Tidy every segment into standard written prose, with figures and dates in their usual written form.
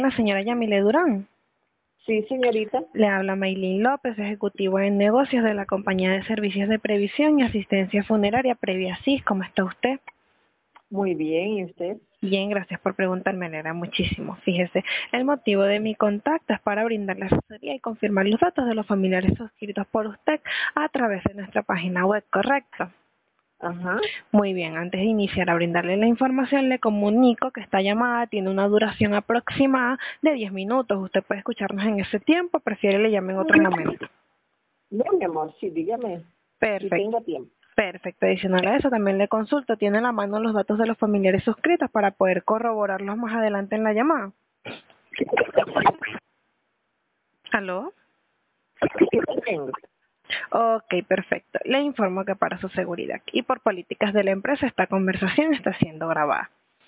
La señora Yamile Durán. Sí, señorita. Le habla Maylin López, ejecutivo en negocios de la compañía de servicios de previsión y asistencia funeraria Previasis. ¿Cómo está usted? Muy bien, ¿y usted? Bien, gracias por preguntarme, me alegra muchísimo. Fíjese, el motivo de mi contacto es para brindarle asesoría y confirmar los datos de los familiares suscritos por usted a través de nuestra página web, ¿correcto? Ajá. Muy bien, antes de iniciar a brindarle la información, le comunico que esta llamada tiene una duración aproximada de 10 minutos. Usted puede escucharnos en ese tiempo, prefiere le llame en otro momento. No, mi amor, sí, dígame. Si Perfecto. tengo tiempo. Perfecto. Adicional a eso, también le consulto, ¿tiene a la mano los datos de los familiares suscritos para poder corroborarlos más adelante en la llamada? ¿Aló? Sí, tengo. Ok, perfecto. Le informo que para su seguridad y por políticas de la empresa esta conversación está siendo grabada.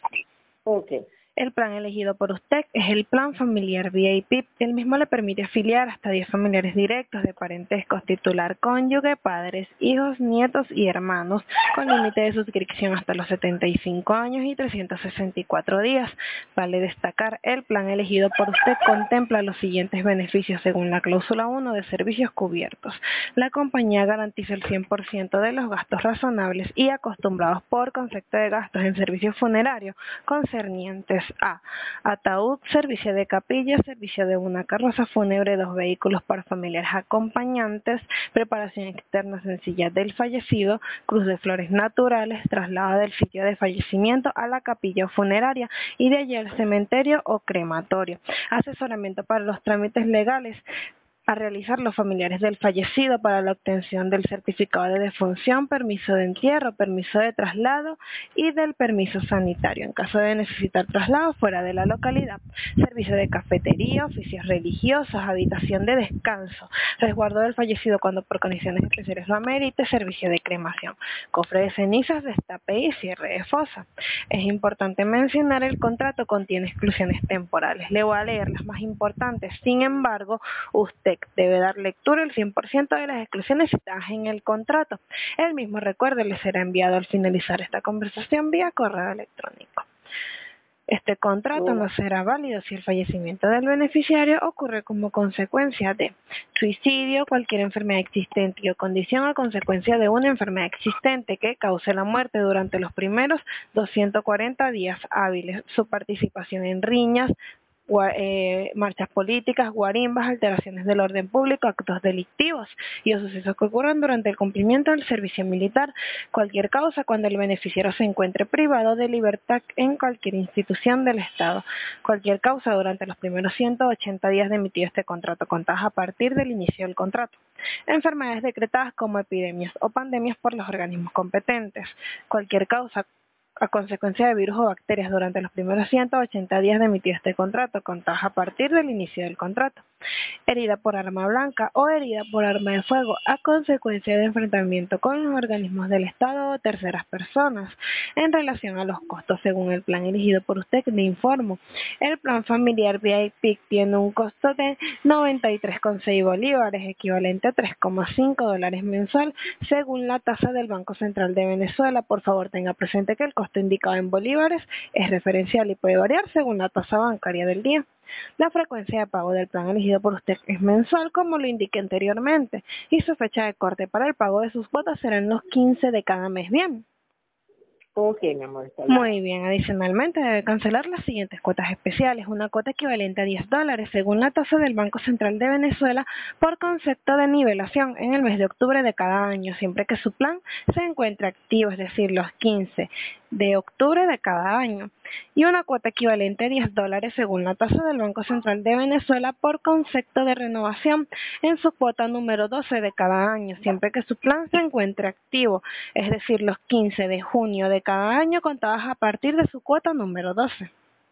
Ok. El plan elegido por usted es el plan familiar VIP. El mismo le permite afiliar hasta 10 familiares directos de parentescos, titular, cónyuge, padres, hijos, nietos y hermanos, con límite de suscripción hasta los 75 años y 364 días. Vale destacar, el plan elegido por usted contempla los siguientes beneficios según la cláusula 1 de servicios cubiertos. La compañía garantiza el 100% de los gastos razonables y acostumbrados por concepto de gastos en servicios funerarios concernientes a ataúd, servicio de capilla, servicio de una carroza fúnebre, 2 vehículos para familiares acompañantes, preparación externa sencilla del fallecido, cruz de flores naturales, traslado del sitio de fallecimiento a la capilla funeraria y de allí al cementerio o crematorio, asesoramiento para los trámites legales a realizar los familiares del fallecido para la obtención del certificado de defunción, permiso de entierro, permiso de traslado y del permiso sanitario en caso de necesitar traslado fuera de la localidad, servicio de cafetería, oficios religiosos, habitación de descanso, resguardo del fallecido cuando por condiciones especiales lo amerite, servicio de cremación, cofre de cenizas, destape y cierre de fosa. Es importante mencionar el contrato contiene exclusiones temporales. Le voy a leer las más importantes. Sin embargo, usted debe dar lectura al 100% de las exclusiones citadas en el contrato. El mismo, recuerde, le será enviado al finalizar esta conversación vía correo electrónico. Este contrato Oh, no será válido si el fallecimiento del beneficiario ocurre como consecuencia de suicidio, cualquier enfermedad existente o condición a consecuencia de una enfermedad existente que cause la muerte durante los primeros 240 días hábiles, su participación en riñas, marchas políticas, guarimbas, alteraciones del orden público, actos delictivos y o sucesos que ocurran durante el cumplimiento del servicio militar, cualquier causa cuando el beneficiario se encuentre privado de libertad en cualquier institución del Estado, cualquier causa durante los primeros 180 días de emitido este contrato, contadas a partir del inicio del contrato, enfermedades decretadas como epidemias o pandemias por los organismos competentes, cualquier causa a consecuencia de virus o bacterias durante los primeros 180 días de emitir este contrato, contadas a partir del inicio del contrato. Herida por arma blanca o herida por arma de fuego a consecuencia de enfrentamiento con los organismos del Estado o terceras personas. En relación a los costos según el plan elegido por usted, le informo. El plan familiar VIP tiene un costo de 93,6 bolívares, equivalente a 3,5 dólares mensual, según la tasa del Banco Central de Venezuela. Por favor, tenga presente que el costo indicado en bolívares es referencial y puede variar según la tasa bancaria del día. La frecuencia de pago del plan elegido por usted es mensual, como lo indiqué anteriormente, y su fecha de corte para el pago de sus cuotas serán los 15 de cada mes. Bien. ok, mi amor, está bien. Muy bien, adicionalmente debe cancelar las siguientes cuotas especiales, una cuota equivalente a 10 dólares según la tasa del Banco Central de Venezuela por concepto de nivelación en el mes de octubre de cada año, siempre que su plan se encuentre activo, es decir, los 15 de octubre de cada año, y una cuota equivalente a 10 dólares según la tasa del Banco Central de Venezuela por concepto de renovación en su cuota número 12 de cada año, siempre que su plan se encuentre activo, es decir, los 15 de junio de cada año contadas a partir de su cuota número 12.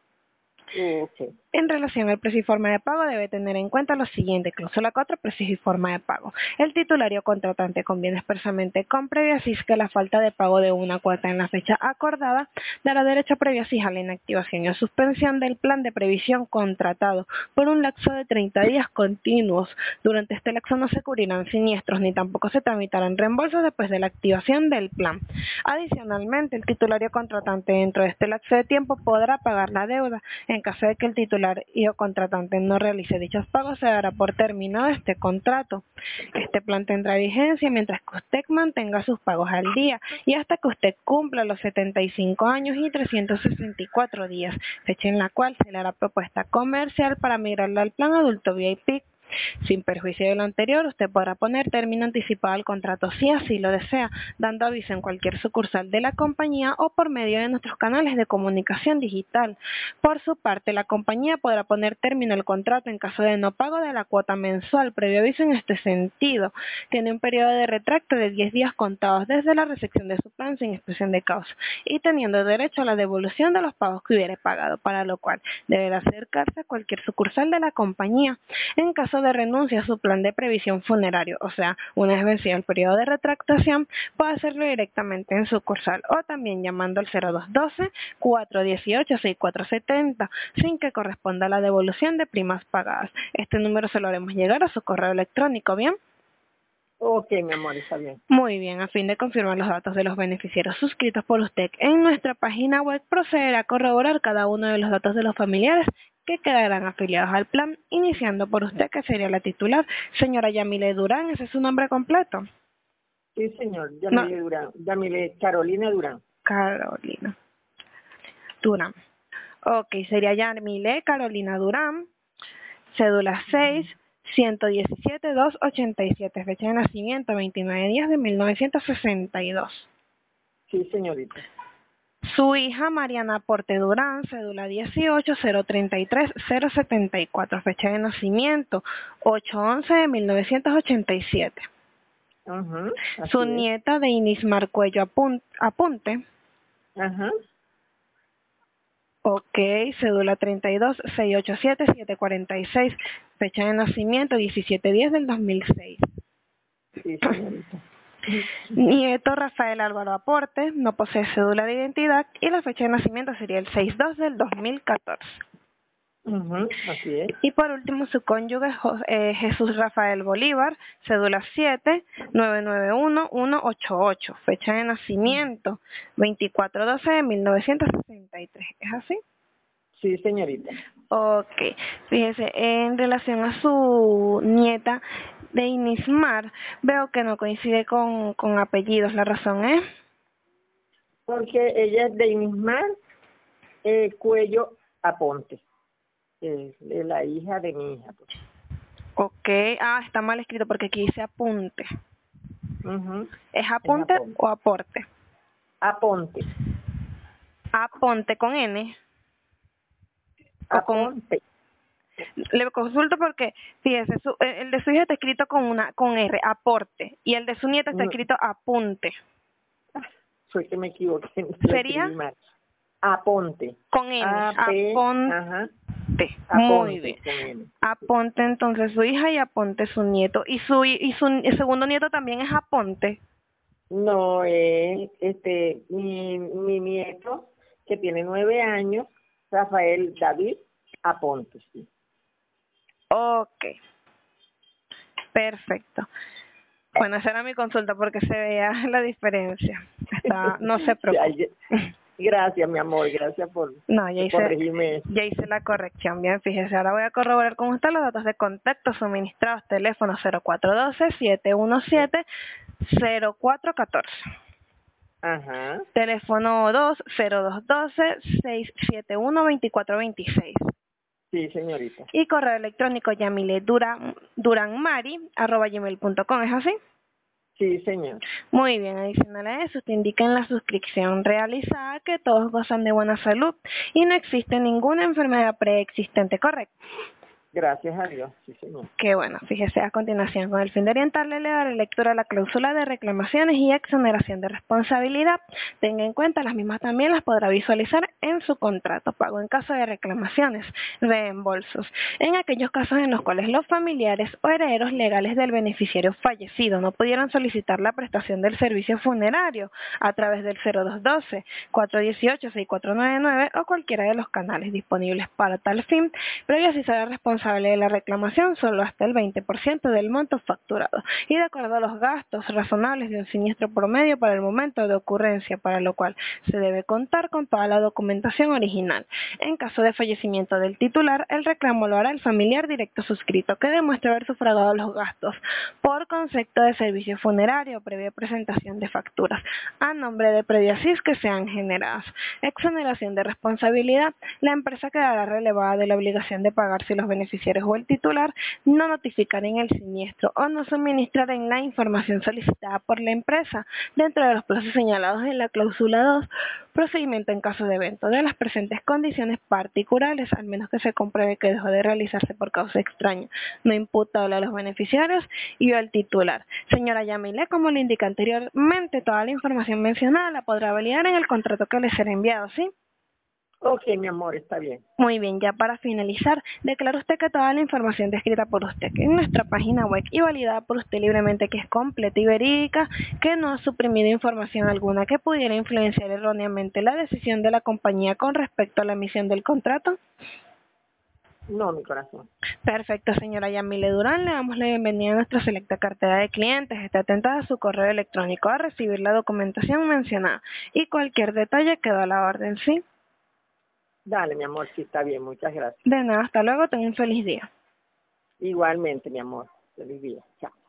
Ok. En relación al precio y forma de pago, debe tener en cuenta lo siguiente: cláusula 4, precio y forma de pago. El titulario contratante conviene expresamente con Previasis que la falta de pago de una cuota en la fecha acordada dará derecho a Previasis a la inactivación y a suspensión del plan de previsión contratado por un lapso de 30 días continuos. Durante este lapso no se cubrirán siniestros ni tampoco se tramitarán reembolsos después de la activación del plan. Adicionalmente, el titulario contratante dentro de este lapso de tiempo podrá pagar la deuda en caso de que el titulario titular y o contratante no realice dichos pagos, se dará por terminado este contrato. Este plan tendrá vigencia mientras que usted mantenga sus pagos al día y hasta que usted cumpla los 75 años y 364 días, fecha en la cual se le hará propuesta comercial para migrarla al plan adulto VIP. Sin perjuicio de lo anterior, usted podrá poner término anticipado al contrato si así lo desea, dando aviso en cualquier sucursal de la compañía o por medio de nuestros canales de comunicación digital. Por su parte, la compañía podrá poner término al contrato en caso de no pago de la cuota mensual. Previo aviso en este sentido, tiene un periodo de retracto de 10 días contados desde la recepción de su plan sin expresión de causa y teniendo derecho a la devolución de los pagos que hubiere pagado, para lo cual deberá acercarse a cualquier sucursal de la compañía. En caso de renuncia a su plan de previsión funerario, o sea, una vez vencido el periodo de retractación, puede hacerlo directamente en sucursal o también llamando al 0212-418-6470 sin que corresponda a la devolución de primas pagadas. Este número se lo haremos llegar a su correo electrónico, ¿bien? Ok, mi amor, está bien. Muy bien, a fin de confirmar los datos de los beneficiarios suscritos por usted en nuestra página web, procederá a corroborar cada uno de los datos de los familiares que quedarán afiliados al plan, iniciando por usted, que sería la titular, señora Yamile Durán. ¿Ese es su nombre completo? Sí, señor, Yamile Durán, Yamile Carolina Durán. Carolina Durán. Ok, sería Yamile Carolina Durán, cédula 6-117-287, fecha de nacimiento 29 días de 1962. Sí, señorita. Su hija Mariana Porte Durán, cédula 18-033-074, fecha de nacimiento 8/11 de 1987. Su nieta Deinismar Cuello Apunte. Ok, cédula 32-687-746, fecha de nacimiento 17/10 del 2006. Sí, señorita. Nieto Rafael Álvaro Aporte, no posee cédula de identidad y la fecha de nacimiento sería el 6/2 del 2014. Así es. Y por último, su cónyuge Jesús Rafael Bolívar, cédula 7-991-188, fecha de nacimiento 24/12 de 1963. ¿Es así? Sí, señorita. Ok, fíjese, en relación a su nieta de Inismar, veo que no coincide con apellidos. ¿La razón es? Porque ella es de Inismar Cuello Aponte. Es la hija de mi hija. Pues. Ok, está mal escrito porque aquí dice apunte. ¿Es apunte o aporte? Aponte. Aponte con N. Aponte. Le consulto porque, fíjese, el de su hija está escrito con R, aporte, y el de su nieta está escrito apunte. Fue que me equivoqué. ¿Sería? Aponte. Con N. Aponte. Muy bien. Aponte entonces su hija y Aponte su nieto. ¿Y su segundo nieto también es Aponte? No, mi nieto, que tiene 9 años, Rafael David Aponte, sí. Ok. Perfecto. Bueno, esa era mi consulta porque se veía la diferencia. No se preocupe. Gracias, mi amor, gracias por corregirme. Ya hice la corrección, bien, fíjese, ahora voy a corroborar con usted los datos de contacto suministrados, teléfono 0412-717-0414. Teléfono 2-0212-671-2426. Sí, señorita. Y correo electrónico yamileduranmari@gmail.com, ¿es así? Sí, señor. Muy bien, adicional a eso, te indica en la suscripción realizada que todos gozan de buena salud y no existe ninguna enfermedad preexistente, ¿correcto? Gracias a Dios, sí, señor. Qué bueno, fíjese, a continuación, con el fin de orientarle, le daré lectura a la cláusula de reclamaciones y exoneración de responsabilidad. Tenga en cuenta, las mismas también las podrá visualizar en su contrato. Pago en caso de reclamaciones, reembolsos. En aquellos casos en los cuales los familiares o herederos legales del beneficiario fallecido no pudieron solicitar la prestación del servicio funerario a través del 0212-418-6499 o cualquiera de los canales disponibles para tal fin, previo aviso a la responsabilidad responsable de la reclamación solo hasta el 20% del monto facturado y de acuerdo a los gastos razonables de un siniestro promedio para el momento de ocurrencia, para lo cual se debe contar con toda la documentación original. En caso de fallecimiento del titular, el reclamo lo hará el familiar directo suscrito que demuestre haber sufragado los gastos por concepto de servicio funerario previa presentación de facturas a nombre de Prediasis que sean generadas. Exoneración de responsabilidad. La empresa quedará relevada de la obligación de pagar si los beneficiarios o el titular no notificaren el siniestro o no suministraren la información solicitada por la empresa dentro de los plazos señalados en la cláusula 2. Procedimiento en caso de evento de las presentes condiciones particulares, al menos que se compruebe que dejó de realizarse por causa extraña, no imputable a los beneficiarios y al titular. Señora Yamile, como le indica anteriormente, toda la información mencionada la podrá validar en el contrato que le será enviado, ¿sí? Ok, mi amor, está bien. Muy bien, ya para finalizar, declara usted que toda la información descrita por usted en nuestra página web y validada por usted libremente que es completa y verídica, que no ha suprimido información alguna que pudiera influenciar erróneamente la decisión de la compañía con respecto a la emisión del contrato. No, mi corazón. Perfecto, señora Yamile Durán, le damos la bienvenida a nuestra selecta cartera de clientes. Esté atenta a su correo electrónico a recibir la documentación mencionada y cualquier detalle queda a la orden, ¿sí? Dale, mi amor, sí, está bien, muchas gracias. De nada, hasta luego, tenga un feliz día. Igualmente, mi amor, feliz día. Chao.